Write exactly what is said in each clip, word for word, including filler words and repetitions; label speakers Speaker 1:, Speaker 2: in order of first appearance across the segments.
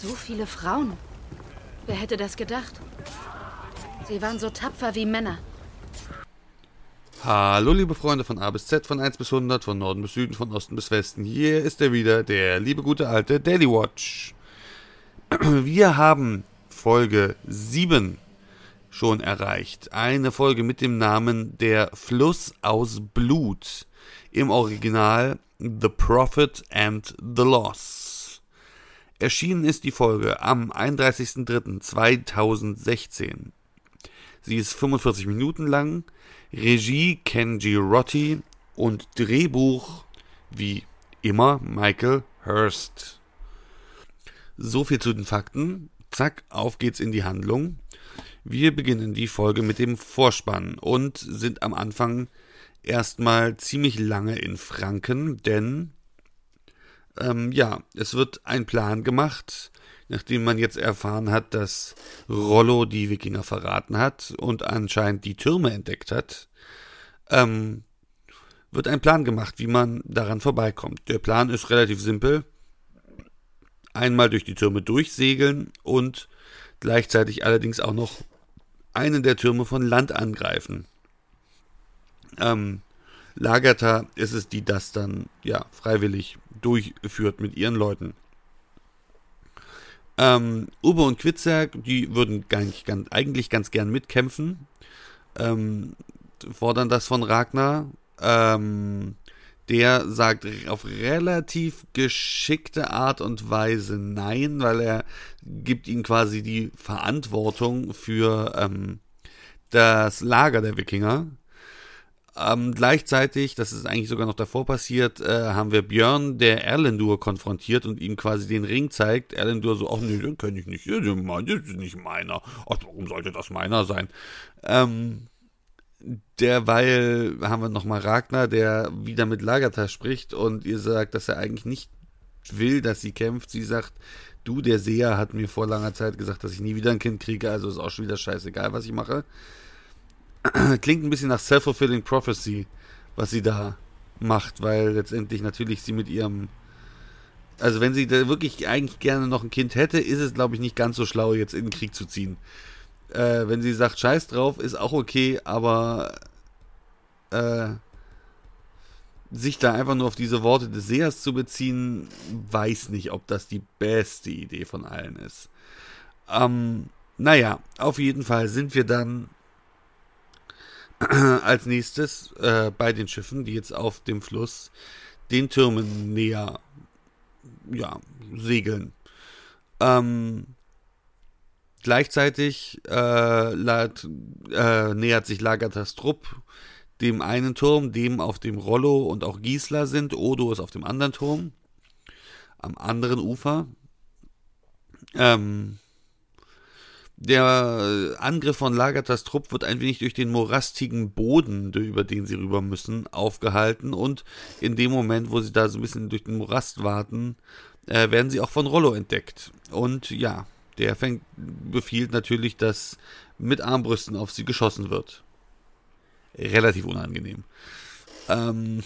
Speaker 1: So viele Frauen. Wer hätte das gedacht? Sie waren so tapfer wie Männer.
Speaker 2: Hallo liebe Freunde von A bis Z, von eins bis hundert, von Norden bis Süden, von Osten bis Westen. Hier ist er wieder, der liebe gute alte Daily Watch. Wir haben Folge sieben schon erreicht. Eine Folge mit dem Namen Der Fluss aus Blut. Im Original The Prophet and the Loss. Erschienen ist die Folge am einunddreißigsten dritten zweitausendsechzehn. Sie ist fünfundvierzig Minuten lang. Regie Ken Girotti und Drehbuch, wie immer, Michael Hurst. So viel zu den Fakten. Zack, auf geht's in die Handlung. Wir beginnen die Folge mit dem Vorspann und sind am Anfang erstmal ziemlich lange in Franken, denn ähm, ja, es wird ein Plan gemacht, nachdem man jetzt erfahren hat, dass Rollo die Wikinger verraten hat und anscheinend die Türme entdeckt hat, ähm, wird ein Plan gemacht, wie man daran vorbeikommt. Der Plan ist relativ simpel. Einmal durch die Türme durchsegeln und gleichzeitig allerdings auch noch einen der Türme von Land angreifen. Ähm, Lagertha ist es, die das dann ja freiwillig durchführt mit ihren Leuten. Ähm, Ubbe und Quitzer, die würden gar nicht, ganz, eigentlich ganz gern mitkämpfen, ähm, fordern das von Ragnar. Ähm, der sagt auf relativ geschickte Art und Weise nein, weil er gibt ihnen quasi die Verantwortung für ähm, das Lager der Wikinger. Ähm, gleichzeitig, das ist eigentlich sogar noch davor passiert, äh, haben wir Björn, der Erlendur konfrontiert und ihm quasi den Ring zeigt. Erlendur so, ach nee, den kenne ich nicht, das ist nicht meiner. Ach, warum sollte das meiner sein? Ähm, derweil haben wir nochmal Ragnar, der wieder mit Lagertha spricht und ihr sagt, dass er eigentlich nicht will, dass sie kämpft. Sie sagt, du, der Seher hat mir vor langer Zeit gesagt, dass ich nie wieder ein Kind kriege, also ist auch schon wieder scheißegal, was ich mache. Klingt ein bisschen nach Self-Fulfilling Prophecy, was sie da macht, weil letztendlich natürlich sie mit ihrem, also wenn sie da wirklich eigentlich gerne noch ein Kind hätte, ist es, glaube ich, nicht ganz so schlau, jetzt in den Krieg zu ziehen. Äh, wenn sie sagt, scheiß drauf, ist auch okay, aber äh, sich da einfach nur auf diese Worte des Sehers zu beziehen, weiß nicht, ob das die beste Idee von allen ist. Ähm, naja, auf jeden Fall sind wir dann als nächstes äh, bei den Schiffen, die jetzt auf dem Fluss den Türmen näher ja, segeln. Ähm, gleichzeitig äh, lad, äh, nähert sich Lagerthas Trupp dem einen Turm, dem auf dem Rollo und auch Gisela sind. Odo ist auf dem anderen Turm, am anderen Ufer. Ähm, Der Angriff von Lagerthas Trupp wird ein wenig durch den morastigen Boden, über den sie rüber müssen, aufgehalten. Und in dem Moment, wo sie da so ein bisschen durch den Morast warten, äh, werden sie auch von Rollo entdeckt. Und ja, der fängt, befiehlt natürlich, dass mit Armbrüsten auf sie geschossen wird. Relativ unangenehm. Ähm...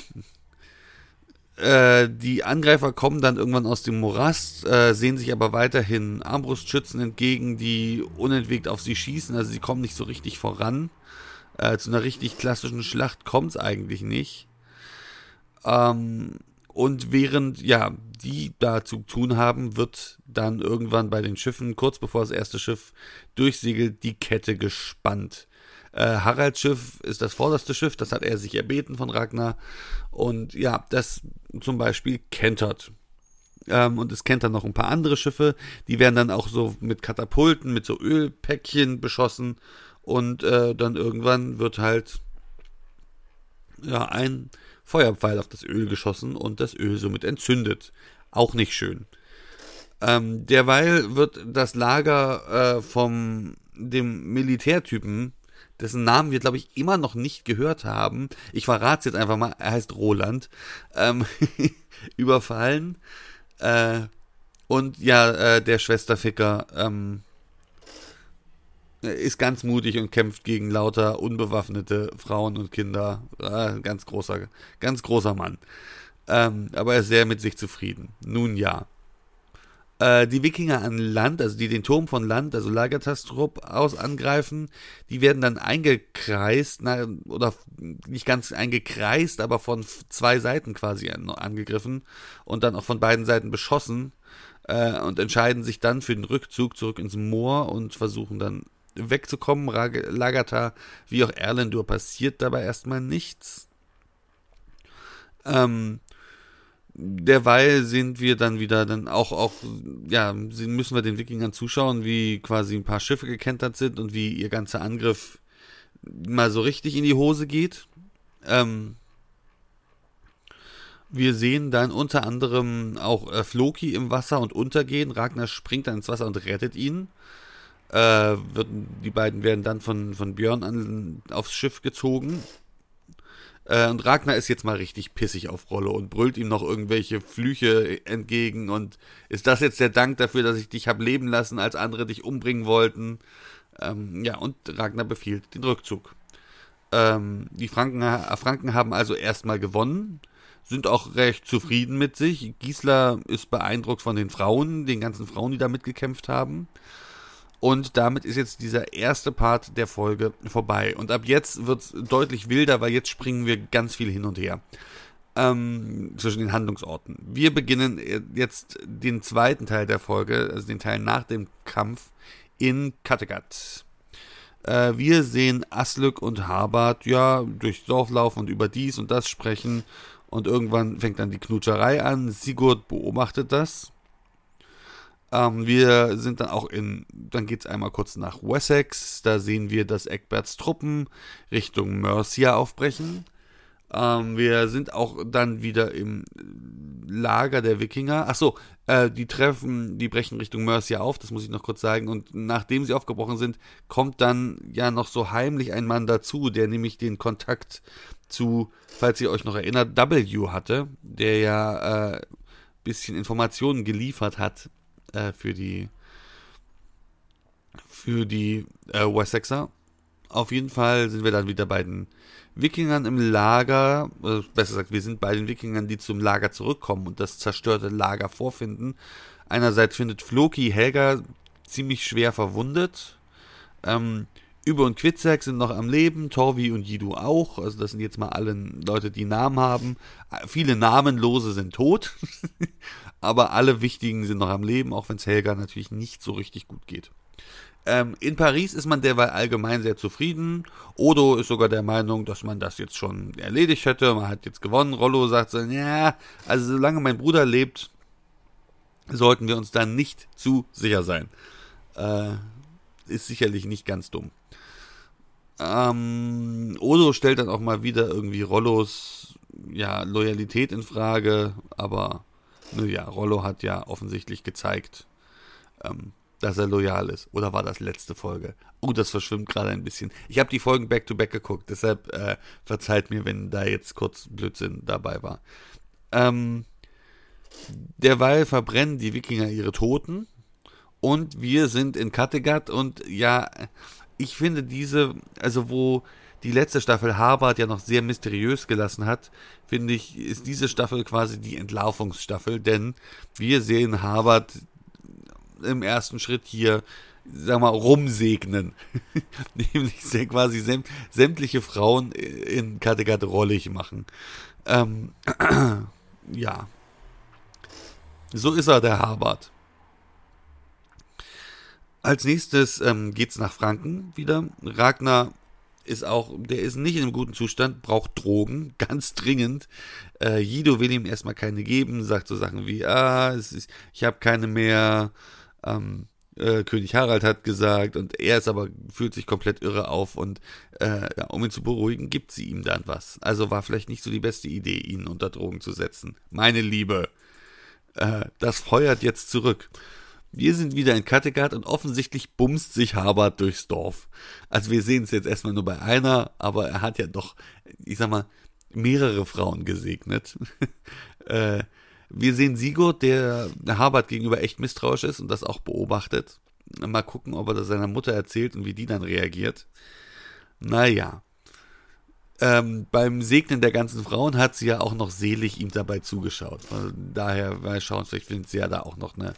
Speaker 2: Die Angreifer kommen dann irgendwann aus dem Morast, äh, sehen sich aber weiterhin Armbrustschützen entgegen, die unentwegt auf sie schießen. Also sie kommen nicht so richtig voran. Äh, zu einer richtig klassischen Schlacht kommt es eigentlich nicht. Ähm, und während ja die da zu tun haben, wird dann irgendwann bei den Schiffen, kurz bevor das erste Schiff durchsegelt, die Kette gespannt. Äh, Haralds Schiff ist das vorderste Schiff, das hat er sich erbeten von Ragnar. Und ja, das zum Beispiel kentert. Ähm, und es kentern noch ein paar andere Schiffe, die werden dann auch so mit Katapulten, mit so Ölpäckchen beschossen. Und äh, dann irgendwann wird halt ja ein Feuerpfeil auf das Öl geschossen und das Öl somit entzündet. Auch nicht schön. Ähm, derweil wird das Lager äh, vom dem Militärtypen, dessen Namen wir, glaube ich, immer noch nicht gehört haben, ich verrate es jetzt einfach mal, er heißt Roland, ähm, überfallen. Äh, und ja, äh, der Schwesterficker ähm, ist ganz mutig und kämpft gegen lauter unbewaffnete Frauen und Kinder. Äh, ganz großer, ganz großer Mann. Ähm, aber er ist sehr mit sich zufrieden. Nun ja. Äh, die Wikinger an Land, also die den Turm von Land, also Lagatas Trupp aus angreifen, die werden dann eingekreist, na, oder nicht ganz eingekreist, aber von zwei Seiten quasi an, angegriffen und dann auch von beiden Seiten beschossen äh, und entscheiden sich dann für den Rückzug zurück ins Moor und versuchen dann wegzukommen. Rag- Lagatar wie auch Erlendur passiert dabei erstmal nichts. Ähm, Derweil sind wir dann wieder dann auch, auch, ja, müssen wir den Wikingern zuschauen, wie quasi ein paar Schiffe gekentert sind und wie ihr ganzer Angriff mal so richtig in die Hose geht. Ähm, wir sehen dann unter anderem auch äh, Floki im Wasser und untergehen. Ragnar springt dann ins Wasser und rettet ihn. Äh, wird, die beiden werden dann von, von Björn an, aufs Schiff gezogen. Und Ragnar ist jetzt mal richtig pissig auf Rollo und brüllt ihm noch irgendwelche Flüche entgegen. Und ist das jetzt der Dank dafür, dass ich dich hab leben lassen, als andere dich umbringen wollten? Ähm, ja, und Ragnar befiehlt den Rückzug. Ähm, die Franken, Franken haben also erstmal gewonnen, sind auch recht zufrieden mit sich. Gisela ist beeindruckt von den Frauen, den ganzen Frauen, die da mitgekämpft haben. Und damit ist jetzt dieser erste Part der Folge vorbei. Und ab jetzt wird es deutlich wilder, weil jetzt springen wir ganz viel hin und her ähm, zwischen den Handlungsorten. Wir beginnen jetzt den zweiten Teil der Folge, also den Teil nach dem Kampf in Kattegat. Äh, wir sehen Aslak und Harbard ja durchs Dorf laufen und über dies und das sprechen. Und irgendwann fängt dann die Knutscherei an. Sigurd beobachtet das. Ähm, wir sind dann auch in, dann geht es einmal kurz nach Wessex, da sehen wir, dass Egberts Truppen Richtung Mercia aufbrechen. Ähm, wir sind auch dann wieder im Lager der Wikinger. Achso, äh, die treffen, die brechen Richtung Mercia auf, das muss ich noch kurz sagen. Und nachdem sie aufgebrochen sind, kommt dann ja noch so heimlich ein Mann dazu, der nämlich den Kontakt zu, falls ihr euch noch erinnert, W hatte, der ja äh, bisschen Informationen geliefert hat für die für die äh, Wessexer. Auf jeden Fall sind wir dann wieder bei den Wikingern im Lager, äh, besser gesagt, wir sind bei den Wikingern, die zum Lager zurückkommen und das zerstörte Lager vorfinden. Einerseits findet Floki Helga ziemlich schwer verwundet. Ähm, Übe und Quitzeck sind noch am Leben, Torvi und Yidu auch. Also das sind jetzt mal alle Leute, die Namen haben. Viele Namenlose sind tot. Aber alle Wichtigen sind noch am Leben, auch wenn es Helga natürlich nicht so richtig gut geht. Ähm, in Paris ist man derweil allgemein sehr zufrieden. Odo ist sogar der Meinung, dass man das jetzt schon erledigt hätte. Man hat jetzt gewonnen. Rollo sagt so, ja, also solange mein Bruder lebt, sollten wir uns da nicht zu sicher sein. Äh, ist sicherlich nicht ganz dumm. Ähm, Odo stellt dann auch mal wieder irgendwie Rollos ja, Loyalität in Frage, aber ja, Rollo hat ja offensichtlich gezeigt, ähm, dass er loyal ist. Oder war das letzte Folge? Oh, das verschwimmt gerade ein bisschen. Ich habe die Folgen back-to-back geguckt, deshalb äh, verzeiht mir, wenn da jetzt kurz Blödsinn dabei war. Ähm, derweil verbrennen die Wikinger ihre Toten und wir sind in Kattegat und ja, ich finde diese, also wo die letzte Staffel Harbard ja noch sehr mysteriös gelassen hat, finde ich, ist diese Staffel quasi die Entlarvungsstaffel, denn wir sehen Harbard im ersten Schritt hier, sag mal, rumsegnen. Nämlich quasi säm- sämtliche Frauen in Kattegat rollig machen. Ähm, ja. So ist er, der Harbard. Als nächstes ähm, geht's nach Franken wieder. Ragnar ist auch, der ist nicht in einem guten Zustand, braucht Drogen, ganz dringend. Äh, Yidu will ihm erstmal keine geben, sagt so Sachen wie, ah, es ist, ich habe keine mehr, ähm, äh, König Harald hat gesagt, und er ist aber, fühlt sich komplett irre auf und äh, ja, um ihn zu beruhigen, gibt sie ihm dann was. Also war vielleicht nicht so die beste Idee, ihn unter Drogen zu setzen. Meine Liebe, äh, das feuert jetzt zurück. Wir sind wieder in Kattegat und offensichtlich bumst sich Harbard durchs Dorf. Also wir sehen es jetzt erstmal nur bei einer, aber er hat ja doch, ich sag mal, mehrere Frauen gesegnet. äh, wir sehen Sigurd, der Harbard gegenüber echt misstrauisch ist und das auch beobachtet. Mal gucken, ob er das seiner Mutter erzählt und wie die dann reagiert. Naja. Ähm, beim Segnen der ganzen Frauen hat sie ja auch noch selig ihm dabei zugeschaut. Also daher, weil schauen, vielleicht findet sie ja da auch noch eine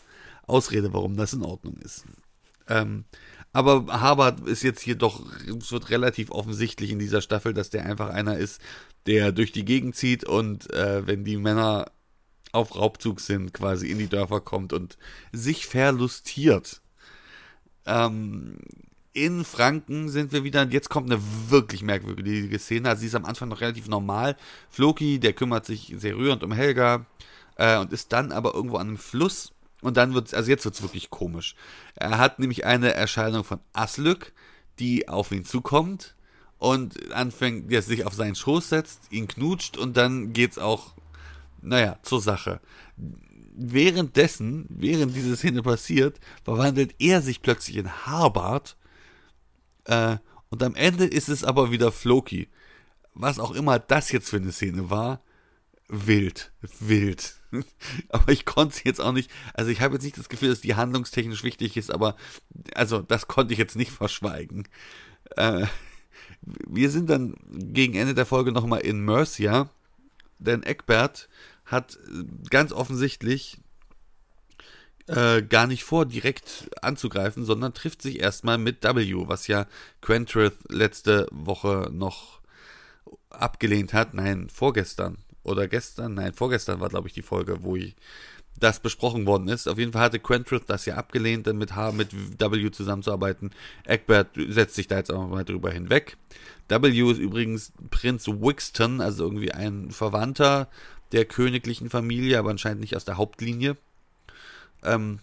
Speaker 2: Ausrede, warum das in Ordnung ist. Ähm, aber Harbert ist jetzt hier doch, es wird relativ offensichtlich in dieser Staffel, dass der einfach einer ist, der durch die Gegend zieht und äh, wenn die Männer auf Raubzug sind, quasi in die Dörfer kommt und sich verlustiert. Ähm, in Franken sind wir wieder, und jetzt kommt eine wirklich merkwürdige Szene. Also sie ist am Anfang noch relativ normal. Floki, der kümmert sich sehr rührend um Helga äh, und ist dann aber irgendwo an einem Fluss. Und dann wird es, also jetzt wird es wirklich komisch. Er hat nämlich eine Erscheinung von Aslak, die auf ihn zukommt und anfängt, der sich auf seinen Schoß setzt, ihn knutscht und dann geht's auch, naja, zur Sache. Währenddessen, während diese Szene passiert, verwandelt er sich plötzlich in Harbard äh, und am Ende ist es aber wieder Floki. Was auch immer das jetzt für eine Szene war, wild, wild. Aber ich konnte es jetzt auch nicht, also ich habe jetzt nicht das Gefühl, dass die handlungstechnisch wichtig ist, aber also das konnte ich jetzt nicht verschweigen. Äh, wir sind dann gegen Ende der Folge nochmal in Mercia, denn Egbert hat ganz offensichtlich äh, gar nicht vor, direkt anzugreifen, sondern trifft sich erstmal mit W, was ja Quentrith letzte Woche noch abgelehnt hat, nein, vorgestern. Oder gestern, nein, vorgestern war, glaube ich, die Folge, wo ich das besprochen worden ist. Auf jeden Fall hatte Quentrith das ja abgelehnt, dann mit H, mit W zusammenzuarbeiten. Egbert setzt sich da jetzt auch mal drüber hinweg. W ist übrigens Prinz Wixton, also irgendwie ein Verwandter der königlichen Familie, aber anscheinend nicht aus der Hauptlinie. Ähm,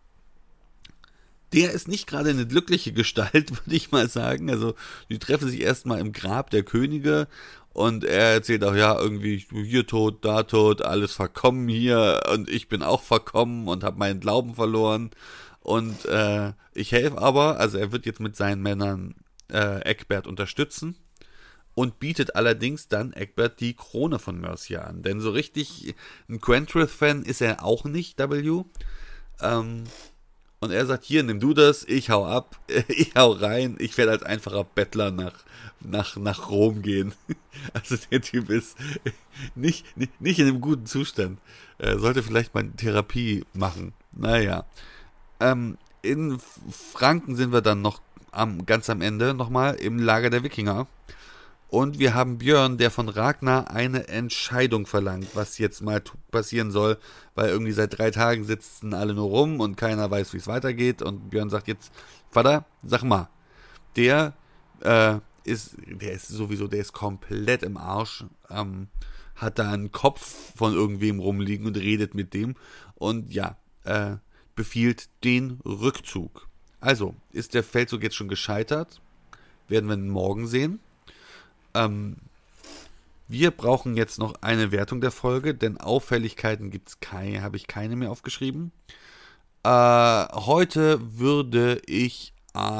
Speaker 2: der ist nicht gerade eine glückliche Gestalt, würde ich mal sagen. Also, die treffen sich erstmal im Grab der Könige und er erzählt auch, ja, irgendwie hier tot, da tot, alles verkommen hier und ich bin auch verkommen und habe meinen Glauben verloren und äh, ich helfe aber, also er wird jetzt mit seinen Männern äh, Egbert unterstützen und bietet allerdings dann Egbert die Krone von Mercia an, denn so richtig ein Quentrith-Fan ist er auch nicht, W. Ähm, und er sagt, hier, nimm du das, ich hau ab, ich hau rein, ich werde als einfacher Bettler nach, nach, nach Rom gehen. Also der Typ ist nicht, nicht, nicht in einem guten Zustand. Er sollte vielleicht mal Therapie machen. Naja. Ähm, in Franken sind wir dann noch am, ganz am Ende nochmal im Lager der Wikinger. Und wir haben Björn, der von Ragnar eine Entscheidung verlangt, was jetzt mal t- passieren soll, weil irgendwie seit drei Tagen sitzen alle nur rum und keiner weiß, wie es weitergeht. Und Björn sagt jetzt, Vater, sag mal, der äh, ist, der ist sowieso, der ist komplett im Arsch, ähm, hat da einen Kopf von irgendwem rumliegen und redet mit dem und ja, äh, befiehlt den Rückzug. Also, ist der Feldzug jetzt schon gescheitert? Werden wir morgen sehen. Ähm, wir brauchen jetzt noch eine Wertung der Folge, denn Auffälligkeiten gibt's keine, habe ich keine mehr aufgeschrieben. Äh, heute würde ich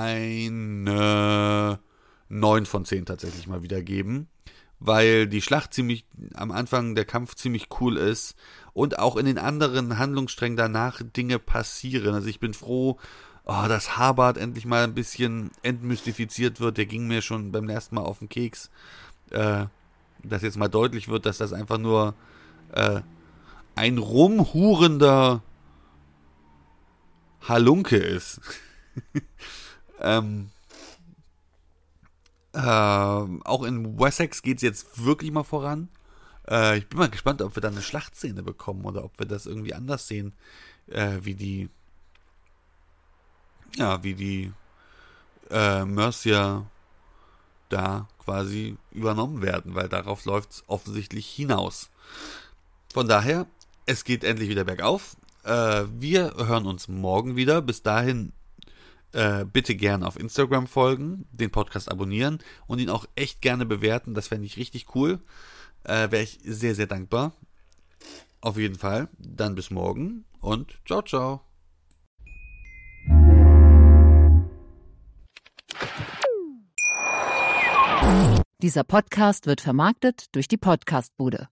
Speaker 2: eine neun von zehn tatsächlich mal wieder geben, weil die Schlacht ziemlich, am Anfang der Kampf ziemlich cool ist und auch in den anderen Handlungssträngen danach Dinge passieren. Also ich bin froh, oh, dass Harbard endlich mal ein bisschen entmystifiziert wird. Der ging mir schon beim ersten Mal auf den Keks. Äh, dass jetzt mal deutlich wird, dass das einfach nur äh, ein rumhurender Halunke ist. ähm, äh, auch in Wessex geht es jetzt wirklich mal voran. Äh, ich bin mal gespannt, ob wir da eine Schlachtszene bekommen oder ob wir das irgendwie anders sehen, äh, wie die ja, wie die äh, Mercia da quasi übernommen werden, weil darauf läuft es offensichtlich hinaus. Von daher, es geht endlich wieder bergauf. Äh, wir hören uns morgen wieder. Bis dahin äh, bitte gerne auf Instagram folgen, den Podcast abonnieren und ihn auch echt gerne bewerten. Das fände ich richtig cool. Äh, Wäre ich sehr, sehr dankbar. Auf jeden Fall. Dann bis morgen und ciao, ciao.
Speaker 3: Dieser Podcast wird vermarktet durch die Podcastbude.